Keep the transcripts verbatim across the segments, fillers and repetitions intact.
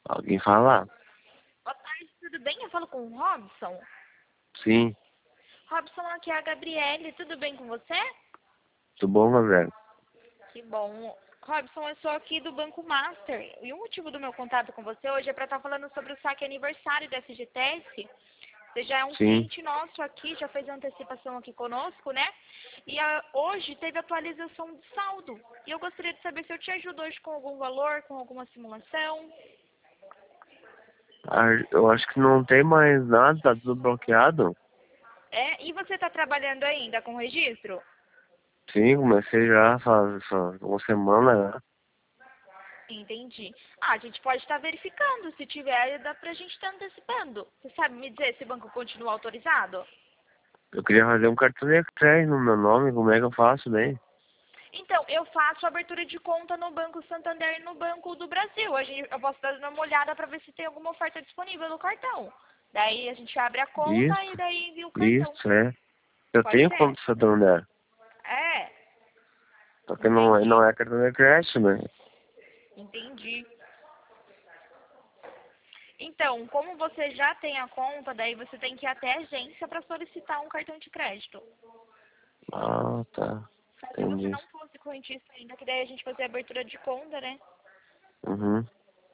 Alguém fala? Boa tarde, tudo bem? Eu falo com o Robson. Sim, Robson, aqui é a Gabriele, tudo bem com você? tudo bom, Gabriel? Que bom. Robson, eu sou aqui do Banco Master e o motivo do meu contato com você hoje é para estar falando sobre o saque aniversário da F G T S. Você já é um Sim. cliente nosso aqui, já fez a antecipação aqui conosco, né? E ah, hoje teve atualização de saldo. E eu gostaria de saber se eu te ajudo hoje com algum valor, com alguma simulação. Ah, eu acho que não tem mais nada, tá tudo bloqueado. É? E você está trabalhando ainda com registro? Sim, comecei já faz, faz uma semana já. Entendi. Ah, a gente pode estar verificando. Se tiver, dá pra gente estar antecipando. Você sabe me dizer se o banco continua autorizado? Eu queria fazer um cartão de crédito no meu nome, como é que eu faço daí? Então, eu faço abertura de conta no Banco Santander e no Banco do Brasil. A gente, eu posso dar uma olhada para ver se tem alguma oferta disponível no cartão. Daí a gente abre a conta e Isso, daí envia o cartão. isso, é. Eu Pode tenho ser? conta do Santander, É, só que não é, entendi. não é cartão de crédito, né? Entendi. Então, como você já tem a conta, daí você tem que ir até a agência para solicitar um cartão de crédito. Ah, tá. Só se você Entendi. não fosse correntista ainda, que daí a gente fazia abertura de conta, né? Uhum.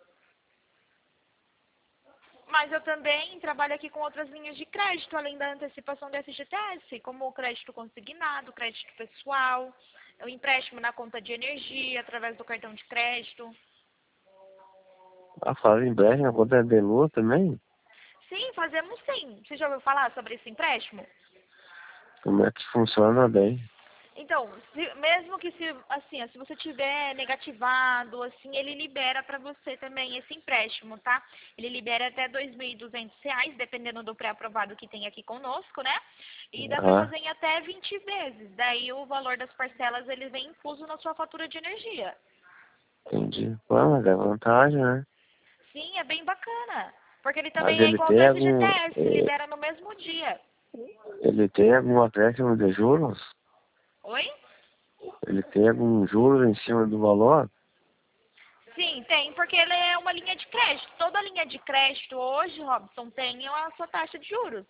Mas eu também trabalho aqui com outras linhas de crédito, além da antecipação do F G T S, como o crédito consignado, crédito pessoal, o empréstimo na conta de energia, através do cartão de crédito. Ah, fala em breve, a conta é de luz também? Sim, fazemos sim. Você já ouviu falar sobre esse empréstimo? Como é que funciona daí? Então, se- mesmo que se, assim, se você tiver negativado, assim, ele libera para você também esse empréstimo, tá? Ele libera até dois mil e duzentos reais, dependendo do pré-aprovado que tem aqui conosco, né? E dá para Ah, fazer em até vinte vezes. Daí o valor das parcelas, ele vem incluso na sua fatura de energia. entendi. Pô, mas é vantagem, né? Sim, é bem bacana. Porque ele Mas também é ele igual do tem algum, F G T S, eh, libera no mesmo dia. ele tem algum acréscimo de juros? Oi? Ele tem algum juros em cima do valor? Sim, tem, porque ele é uma linha de crédito. Toda linha de crédito hoje, Robson, tem a sua taxa de juros.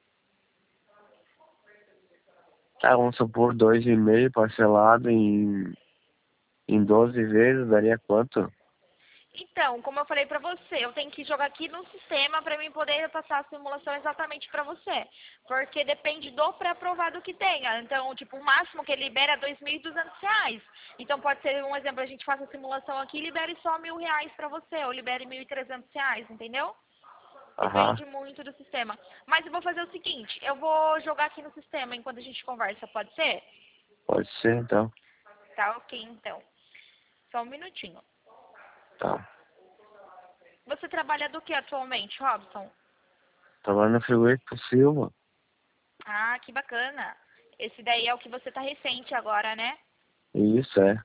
Tá, vamos supor dois e meio parcelado em, em doze vezes, daria quanto? Então, como eu falei pra você, eu tenho que jogar aqui no sistema para mim poder passar a simulação exatamente pra você. Porque depende do pré-aprovado que tenha. Então, tipo, o máximo que ele libera é dois mil e duzentos reais. Então, pode ser um exemplo, a gente faça a simulação aqui e libere só mil reais pra você, ou libere mil e trezentos reais, entendeu? Aham, Depende muito do sistema. Mas eu vou fazer o seguinte, eu vou jogar aqui no sistema enquanto a gente conversa, pode ser? pode ser então. Tá ok, então. Só um minutinho. Tá. Você trabalha do que atualmente, Robson? Trabalho na frigorífica Silva. Ah, que bacana. Esse daí é o que você tá recente agora, né? Isso, é.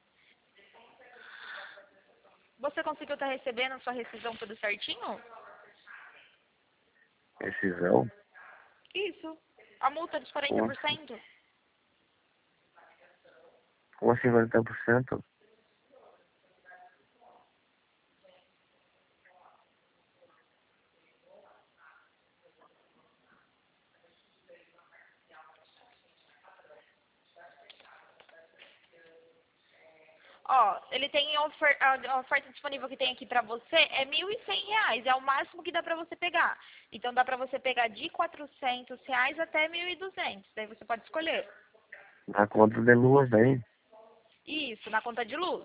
Você conseguiu estar recebendo a sua rescisão tudo certinho? Decisão. Isso. A multa dos quarenta Como por assim? cento. Como cinquenta por cento? Ó, ele tem ofer a a oferta disponível que tem aqui pra você é mil e cem reais. É o máximo que dá pra você pegar. Então dá pra você pegar de quatrocentos reais até mil e duzentos. Daí você pode escolher. Na conta de luz daí. Isso, na conta de luz.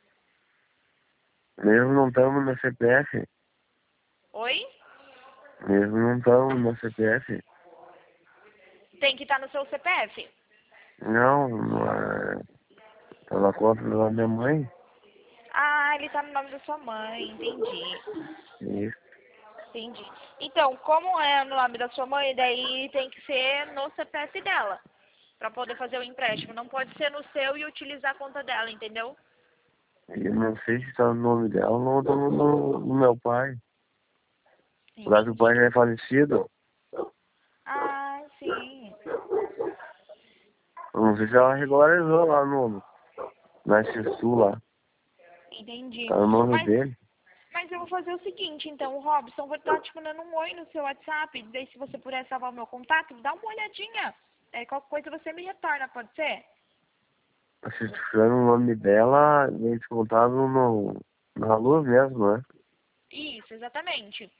Mesmo não estamos no C P F. Oi? Mesmo não estamos no C P F. Tem que estar no seu C P F. Não, não é. Tá na conta da minha mãe. Ah, ele tá no nome da sua mãe. Entendi. Isso. Entendi. Então, como é no nome da sua mãe, daí tem que ser no C P F dela, pra poder fazer o empréstimo. Não pode ser no seu e utilizar a conta dela, entendeu? Eu não sei se tá no nome dela ou no, no, no, no meu pai. Lá que o pai Entendi. já é falecido. Ah, sim. Eu não sei se ela regularizou lá no, na Sul lá. Entendi. Tá no nome Mas, dele. Mas eu vou fazer o seguinte, então, Robson, vou estar te mandando um oi no seu WhatsApp, daí se você puder salvar o meu contato, dá uma olhadinha. É, qualquer coisa você me retorna, pode ser? Se estiver no nome dela, vem descontado no, na luz mesmo, né? Isso, exatamente.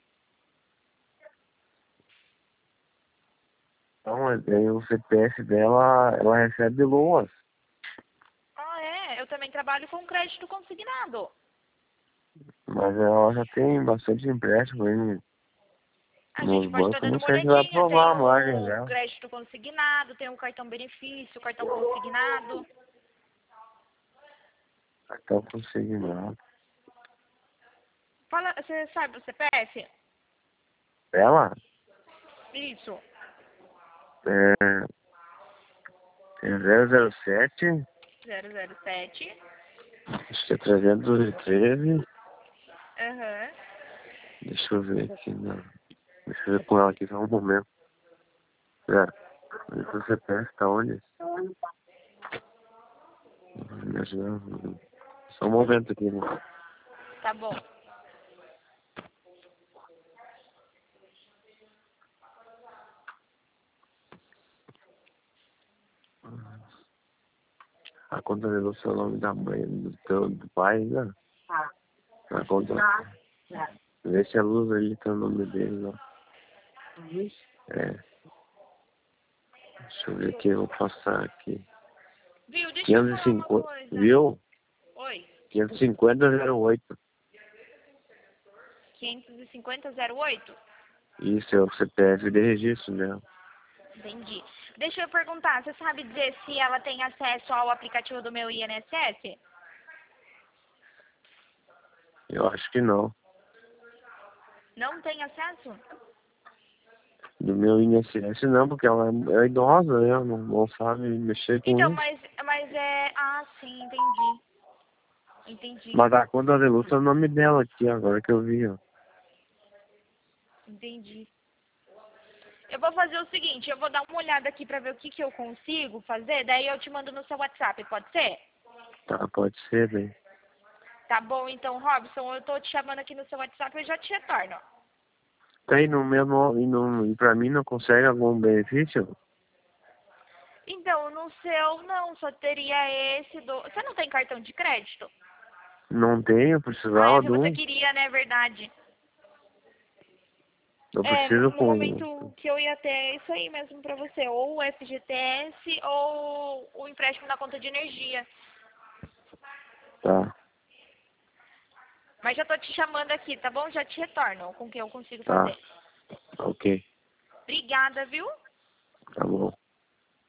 Então, aí o C P F dela, ela recebe loas. Ah, é? Eu também trabalho com crédito consignado. Mas ela já tem bastante empréstimo aí A gente nos pode estar bancos. dando Não uma sei se vai olhadinha. Tem aprovar a margem o dela. crédito consignado, tem o cartão benefício, o cartão consignado. Cartão consignado. Fala, você sabe o C P F? Ela Isso. é, é zero zero sete, zero zero sete. acho que é trezentos e treze. Aham. Deixa eu ver aqui. Não. Deixa eu ver com ela aqui só um momento. É, o C P F tá onde? Me ajuda. Só um momento aqui, né? Tá bom. A conta de luz é o nome da mãe, do, teu, do pai, né? A conta. Vê se a luz ali tá o nome dele, ó. É. Deixa eu ver aqui, eu vou passar aqui. Viu? Deixa eu falar uma quinhentos e cinquenta, coisa. viu? Oi. quinhentos e cinquenta zero oito. quinhentos e cinquenta zero oito? Isso é o C P F de registro dela. Entendi. Deixa eu perguntar, você sabe dizer se ela tem acesso ao aplicativo do meu I N S S? Eu acho que não. Não tem acesso? Do meu I N S S não, porque ela é idosa, né? Não, não sabe mexer com Então, isso. mas, mas é... Ah, sim, entendi. Entendi. Mas a conta de luz é o nome dela aqui, agora que eu vi, ó. Entendi. Eu vou fazer o seguinte, eu vou dar uma olhada aqui pra ver o que, que eu consigo fazer, daí eu te mando no seu WhatsApp, pode ser? Tá, pode ser, bem. Tá bom, então, Robson, eu tô te chamando aqui no seu WhatsApp e eu já te retorno. Tá, e no mesmo, e, no, e pra mim não consegue algum benefício? Então, no seu, não, só teria esse do... Você não tem cartão de crédito? Não tenho, Ah, é precisava que de você um. queria, né, verdade. Eu É, preciso no com. momento que eu ia ter é isso aí mesmo pra você, ou o F G T S ou o empréstimo na conta de energia. Tá, Mas já tô te chamando aqui, tá bom? Já te retorno com o que eu consigo tá, fazer. ok, Obrigada, viu? tá bom.